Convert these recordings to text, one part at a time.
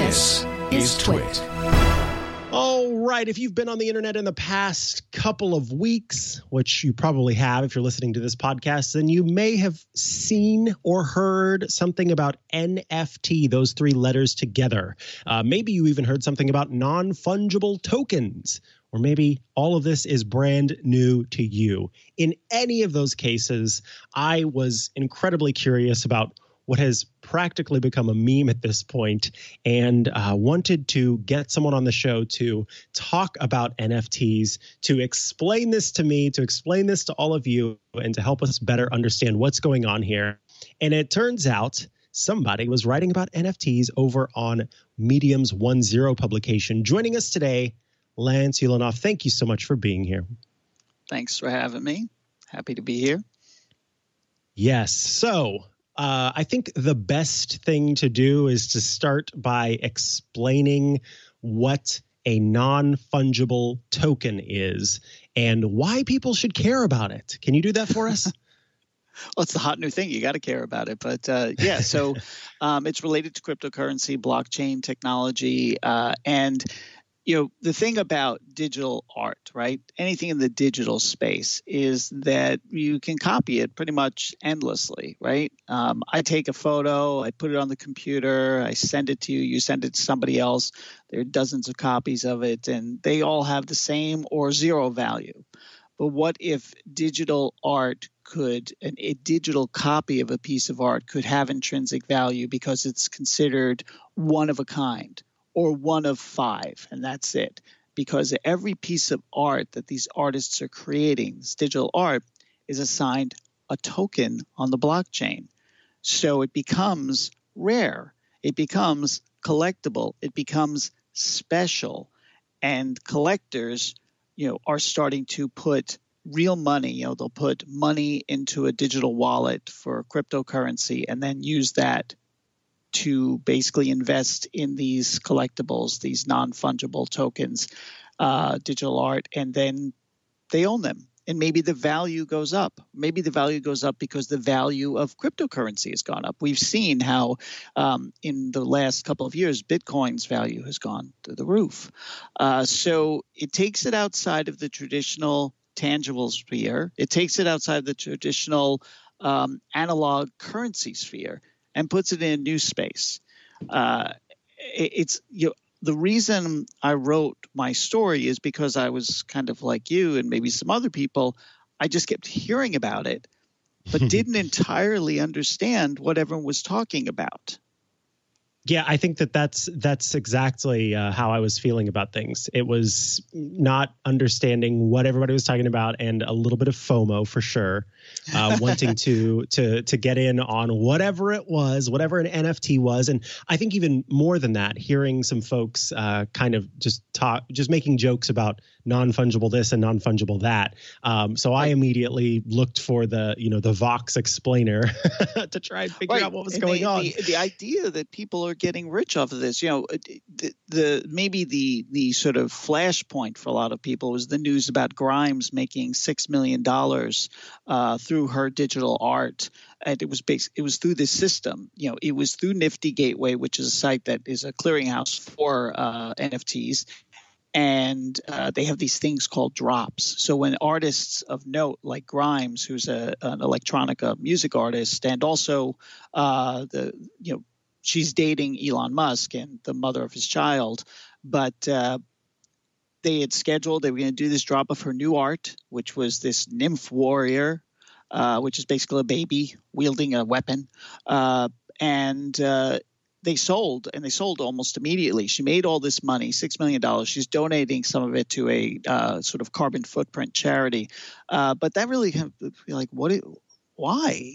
This is Twit. All right. If you've been on the internet in the past couple of weeks, which you probably have if you're listening to this podcast, then you may have seen or heard something about NFT, those three letters together. Maybe you even heard something about non-fungible tokens, or maybe all of this is brand new to you. In any of those cases, I was incredibly curious about what has practically become a meme at this point, and wanted to get someone on the show to talk about NFTs, to explain this to me, to explain this to all of you, and to help us better understand what's going on here. And it turns out somebody was writing about NFTs over on Medium's 1.0 publication. Joining us today, Lance Ulanoff. Thank you so much for being here. Thanks for having me. Happy to be here. Yes. So I think the best thing to do is to start by explaining what a non-fungible token is and why people should care about it. Can you do that for us? Well, it's the hot new thing. You got to care about it. But yeah, so it's related to cryptocurrency, blockchain technology, and the thing about digital art, right? Anything in the digital space is that you can copy it pretty much endlessly, right? I take a photo, I put it on the computer, I send it to you, you send it to somebody else. There are dozens of copies of it, and they all have the same or zero value. But what if digital art a digital copy of a piece of art could have intrinsic value because it's considered one of a kind? Or one of five, and that's it. Because every piece of art that these artists are creating, this digital art, is assigned a token on the blockchain. So it becomes rare, it becomes collectible, it becomes special. And collectors, are starting to put real money, they'll put money into a digital wallet for cryptocurrency and then use that to basically invest in these collectibles, these non-fungible tokens, digital art, and then they own them. And maybe the value goes up. Maybe the value goes up because the value of cryptocurrency has gone up. We've seen how in the last couple of years, Bitcoin's value has gone through the roof. So it takes it outside of the traditional tangible sphere. It takes it outside the traditional analog currency sphere and puts it in a new space. The reason I wrote my story is because I was kind of like you and maybe some other people. I just kept hearing about it, but didn't entirely understand what everyone was talking about. Yeah, I think that's exactly how I was feeling about things. It was not understanding what everybody was talking about, and a little bit of FOMO for sure, wanting to get in on whatever it was, whatever an NFT was, and I think even more than that, hearing some folks kind of just making jokes about non-fungible this and non-fungible that. So I immediately looked for the Vox explainer to try and figure out what was going on. The idea that people are getting rich off of this, maybe the sort of flashpoint for a lot of people was the news about Grimes making $6 million through her digital art. And it was through this system. It was through Nifty Gateway, which is a site that is a clearinghouse for NFTs. And they have these things called drops. So when artists of note like Grimes, who's an electronica music artist, and also she's dating Elon Musk and the mother of his child, but they had scheduled, they were going to do this drop of her new art, which was this nymph warrior, which is basically a baby wielding a weapon. They sold almost immediately. She made all this money, $6 million. She's donating some of it to a sort of carbon footprint charity. But that really like, why?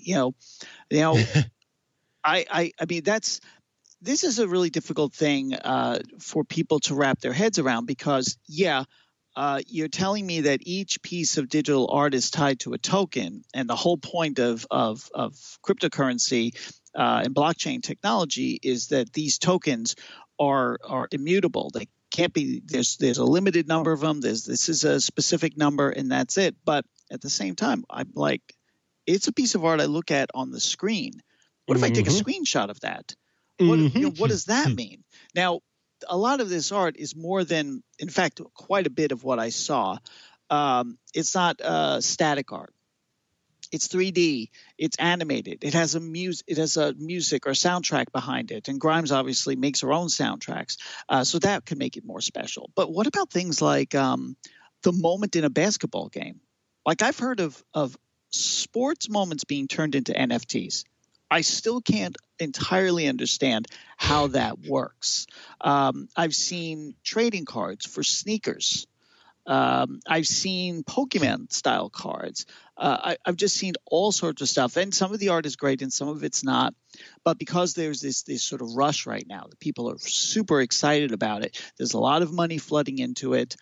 I mean, this is a really difficult thing for people to wrap their heads around because, you're telling me that each piece of digital art is tied to a token, and the whole point of cryptocurrency and blockchain technology is that these tokens are immutable. They can't be. There's a limited number of them. This is a specific number, and that's it. But at the same time, I'm like, it's a piece of art I look at on the screen. What if I take a screenshot of that? What does that mean? Now, a lot of this art is more than, in fact, quite a bit of what I saw. It's not static art. It's 3D. It's animated. It has a music or soundtrack behind it. And Grimes obviously makes her own soundtracks, so that can make it more special. But what about things like the moment in a basketball game? Like, I've heard of sports moments being turned into NFTs. I still can't entirely understand how that works. I've seen trading cards for sneakers. I've seen Pokemon style cards. I've just seen all sorts of stuff, and some of the art is great and some of it's not. But because there's this sort of rush right now, that people are super excited about it. There's a lot of money flooding into it,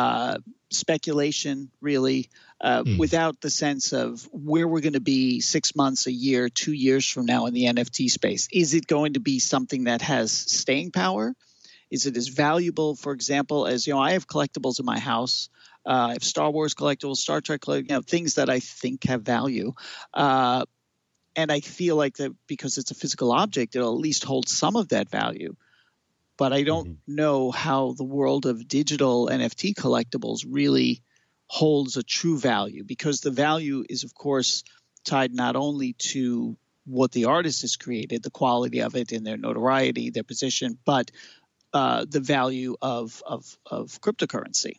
speculation really, without the sense of where we're going to be 6 months, a year, 2 years from now in the NFT space. Is it going to be something that has staying power? Is it as valuable, for example, as, I have collectibles in my house. I have Star Wars collectibles, Star Trek collectibles, things that I think have value. And I feel like that because it's a physical object, it'll at least hold some of that value. But I don't know how the world of digital NFT collectibles really holds a true value, because the value is, of course, tied not only to what the artist has created, the quality of it and their notoriety, their position, but the value of cryptocurrency.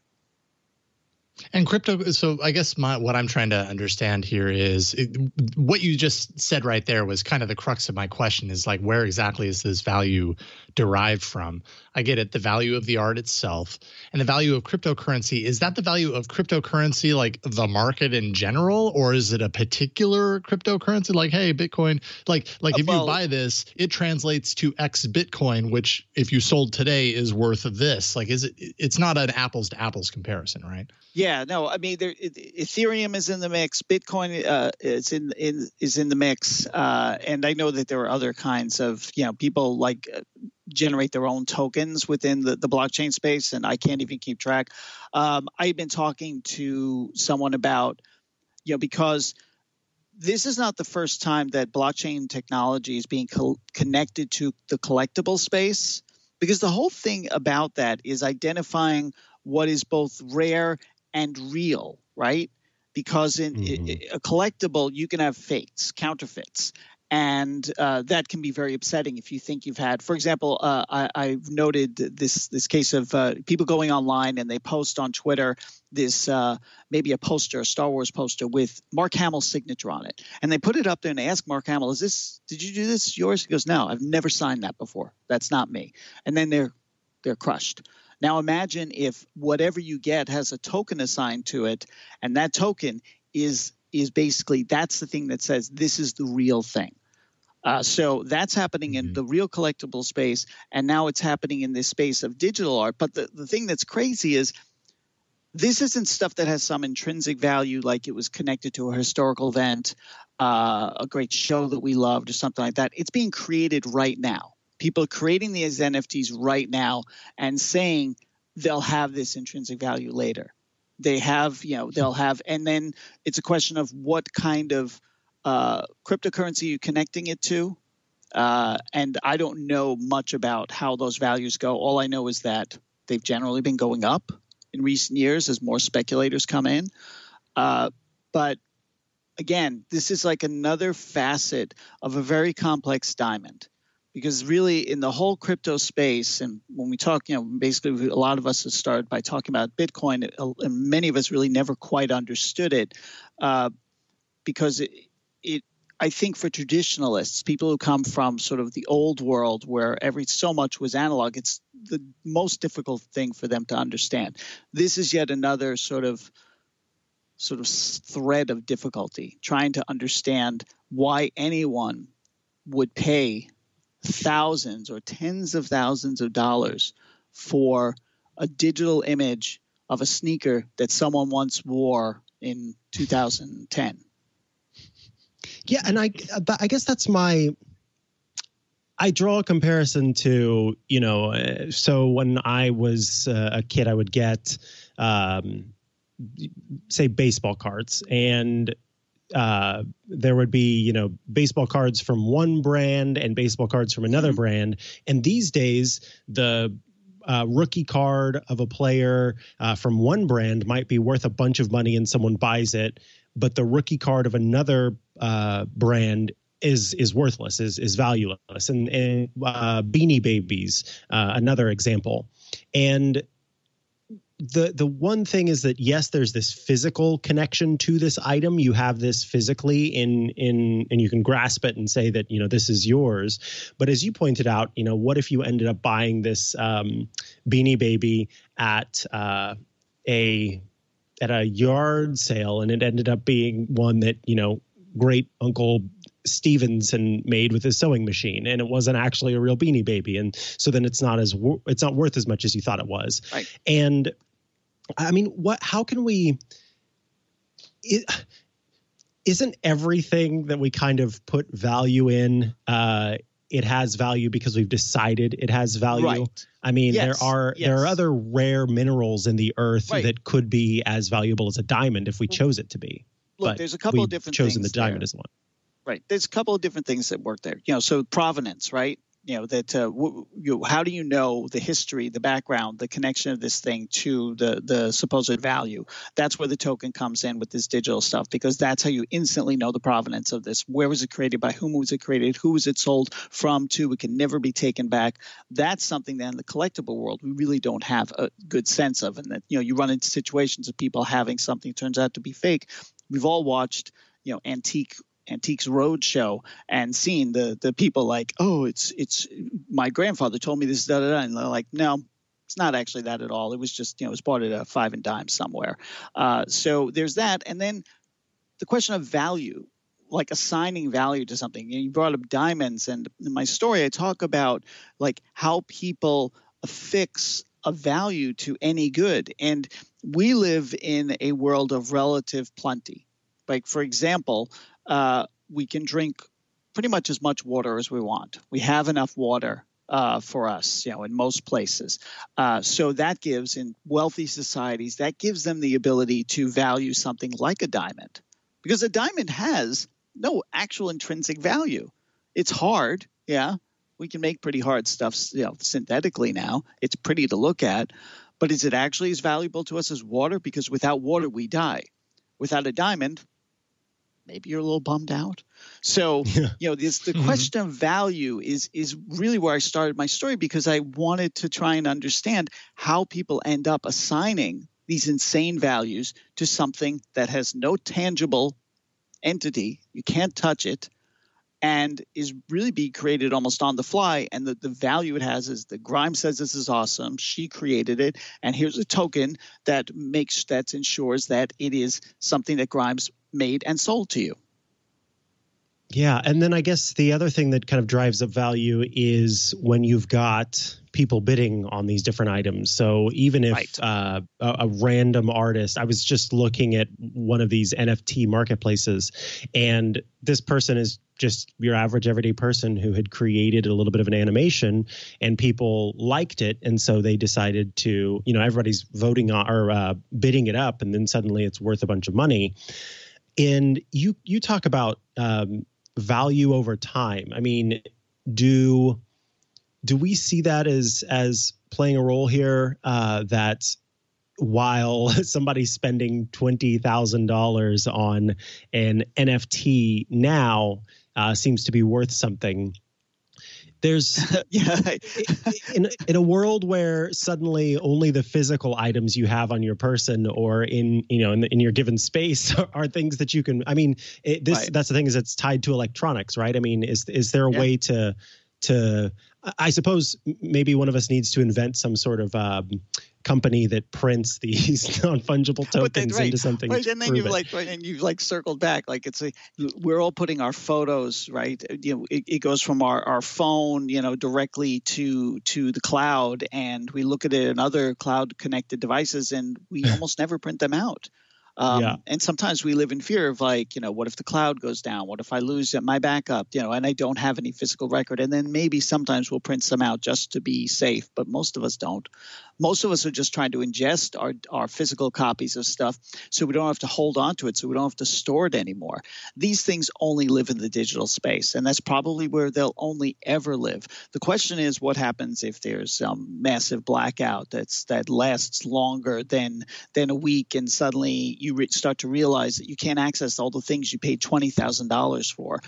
And crypto. So I guess what I'm trying to understand here is what you just said right there was kind of the crux of my question, is like, where exactly is this value derived from? I get it. The value of the art itself and the value of cryptocurrency. Is that the value of cryptocurrency, like the market in general, or is it a particular cryptocurrency? Like, hey, Bitcoin, like if you buy this, it translates to X Bitcoin, which if you sold today is worth this. Like, it's not an apples to apples comparison, right? Yeah, no, I mean, Ethereum is in the mix. Bitcoin is in the mix, and I know that there are other kinds of people like generate their own tokens within the blockchain space, and I can't even keep track. I've been talking to someone about because this is not the first time that blockchain technology is being connected to the collectible space, because the whole thing about that is identifying what is both rare and real, right? Because in a collectible, you can have fakes, counterfeits, and that can be very upsetting if you think you've had. For example, I've noted this case of people going online and they post on Twitter this maybe a poster, a Star Wars poster with Mark Hamill's signature on it, and they put it up there and they ask Mark Hamill, did you do this? Yours? He goes, no, I've never signed that before. That's not me. And then they're crushed. Now imagine if whatever you get has a token assigned to it, and that token is basically, that's the thing that says this is the real thing. So that's happening in the real collectible space, and now it's happening in this space of digital art. But the thing that's crazy is this isn't stuff that has some intrinsic value, like it was connected to a historical event, a great show that we loved or something like that. It's being created right now. People are creating these NFTs right now and saying they'll have this intrinsic value later. They have, they'll have, and then it's a question of what kind of cryptocurrency you're connecting it to. And I don't know much about how those values go. All I know is that they've generally been going up in recent years as more speculators come in. But again, this is like another facet of a very complex diamond. Because really in the whole crypto space, and when we talk, basically a lot of us have started by talking about Bitcoin, and many of us really never quite understood it because I think for traditionalists, people who come from sort of the old world where so much was analog, it's the most difficult thing for them to understand. This is yet another sort of thread of difficulty, trying to understand why anyone would pay thousands or tens of thousands of dollars for a digital image of a sneaker that someone once wore in 2010. Yeah, and I guess that's I draw a comparison to, so when I was a kid, I would get, say, baseball cards, and there would be, you know, baseball cards from one brand and baseball cards from another brand. And these days, the rookie card of a player from one brand might be worth a bunch of money and someone buys it, but the rookie card of another brand is worthless, is valueless. And Beanie Babies, another example. And the one thing is that, yes, there's this physical connection to this item. You have this physically and you can grasp it and say that, you know, this is yours. But as you pointed out, you know, what if you ended up buying this Beanie Baby at a yard sale, and it ended up being one that, you know, great Uncle Stevenson made with his sewing machine, and it wasn't actually a real Beanie Baby, and so then it's not worth as much as you thought it was. Right. And I mean, how can we? Isn't everything that we kind of put value in? It has value because we've decided it has value. Right. I mean, there are other rare minerals in the earth that could be as valuable as a diamond if we chose it to be. Look, but there's a couple of different chosen things the diamond there. as one. Right. There's a couple of different things that work there. You know, so provenance, right? You know, that how do you know the history, the background, the connection of this thing to the supposed value? That's where the token comes in with this digital stuff, because that's how you instantly know the provenance of this. Where was it created? By whom was it created? Who was it sold from to? It can never be taken back. That's something that in the collectible world we really don't have a good sense of. And that, you know, you run into situations of people having something turns out to be fake. We've all watched, you know, Antiques Roadshow and seen the people like, oh, it's my grandfather told me this, da da da, and they're like, no, it's not actually that at all. It was just, you know, it was bought at a 5 and dime somewhere. So there's that, and then the question of value, like assigning value to something. You brought up diamonds, and in my story I talk about like how people affix a value to any good, and we live in a world of relative plenty. Like, for example, we can drink pretty much as much water as we want. We have enough water for us, you know, in most places. So that gives, in wealthy societies, that gives them the ability to value something like a diamond, because a diamond has no actual intrinsic value. It's hard, yeah. We can make pretty hard stuff, you know, synthetically now. It's pretty to look at, but is it actually as valuable to us as water? Because without water, we die. Without a diamond, maybe you're a little bummed out. So, you know, the question of value is really where I started my story, because I wanted to try and understand how people end up assigning these insane values to something that has no tangible entity. You can't touch it, and is really being created almost on the fly. And the value it has is that Grimes says this is awesome. She created it, and here's a token that ensures that it is something that Grimes made and sold to you. Yeah, and then I guess the other thing that kind of drives up value is when you've got people bidding on these different items. So even if a random artist, I was just looking at one of these NFT marketplaces, and this person is just your average everyday person who had created a little bit of an animation, and people liked it, and so they decided to, you know, everybody's voting on or bidding it up, and then suddenly it's worth a bunch of money. And you talk about value over time. I mean, do we see that as playing a role here, that while somebody's spending $20,000 on an NFT now seems to be worth something, there's in a world where suddenly only the physical items you have on your person or in your given space are things that you can, I mean, that's the thing, is it's tied to electronics, right? I mean, is there a way to I suppose maybe one of us needs to invent some sort of company that prints these non-fungible tokens into something. Right, and then you've circled back, like we're all putting our photos, right? You know, it goes from our phone, you know, directly to the cloud, and we look at it in other cloud connected devices, and we almost never print them out. And sometimes we live in fear of like, what if the cloud goes down? What if I lose my backup, and I don't have any physical record? And then maybe sometimes we'll print some out just to be safe, but most of us don't. Most of us are just trying to ingest our physical copies of stuff so we don't have to hold on to it, so we don't have to store it anymore. These things only live in the digital space, and that's probably where they'll only ever live. The question is, what happens if there's some massive blackout that lasts longer than a week, and suddenly you start to realize that you can't access all the things you paid $20,000 for?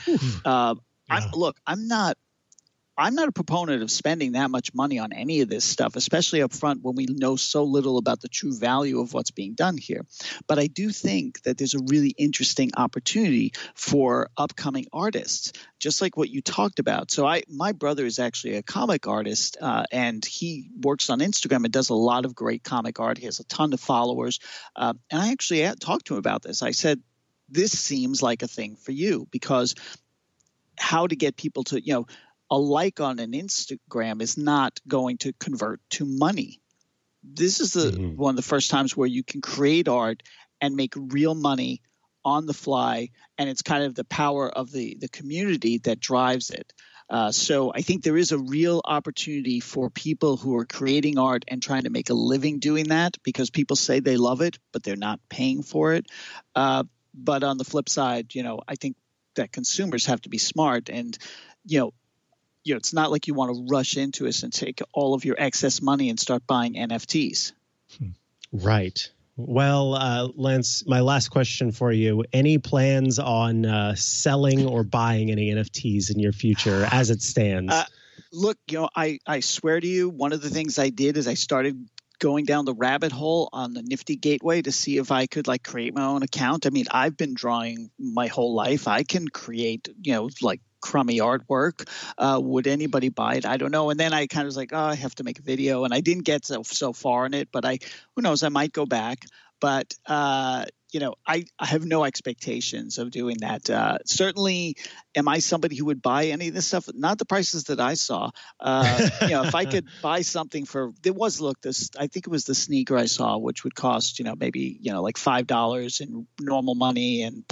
I'm not a proponent of spending that much money on any of this stuff, especially up front when we know so little about the true value of what's being done here. But I do think that there's a really interesting opportunity for upcoming artists, just like what you talked about. So my brother is actually a comic artist, and he works on Instagram and does a lot of great comic art. He has a ton of followers. And I actually talked to him about this. I said, this seems like a thing for you, because how to get people to, a like on an Instagram is not going to convert to money. This is one of the first times where you can create art and make real money on the fly, and it's kind of the power of the community that drives it. So I think there is a real opportunity for people who are creating art and trying to make a living doing that, because people say they love it, but they're not paying for it. But on the flip side, I think that consumers have to be smart, and it's not like you want to rush into this and take all of your excess money and start buying NFTs. Right. Well, Lance, my last question for you. Any plans on selling or buying any NFTs in your future as it stands? Look, I swear to you, one of the things I did is I started going down the rabbit hole on the Nifty Gateway to see if I could create my own account. I mean, I've been drawing my whole life. I can create, crummy artwork. Would anybody buy it? I don't know. And then I kind of was like, I have to make a video, and I didn't get so far in it, but who knows, I might go back. But I have no expectations of doing that. Certainly, am I somebody who would buy any of this stuff? Not the prices that I saw. If I could buy something I think it was the sneaker I saw, which would cost, maybe, like $5 in normal money and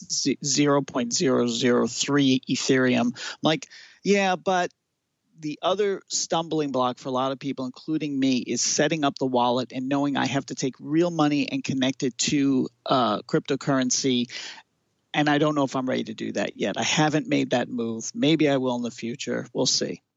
0.003 Ethereum. I'm like, yeah, but the other stumbling block for a lot of people, including me, is setting up the wallet and knowing I have to take real money and connect it to cryptocurrency. And I don't know if I'm ready to do that yet. I haven't made that move. Maybe I will in the future. We'll see.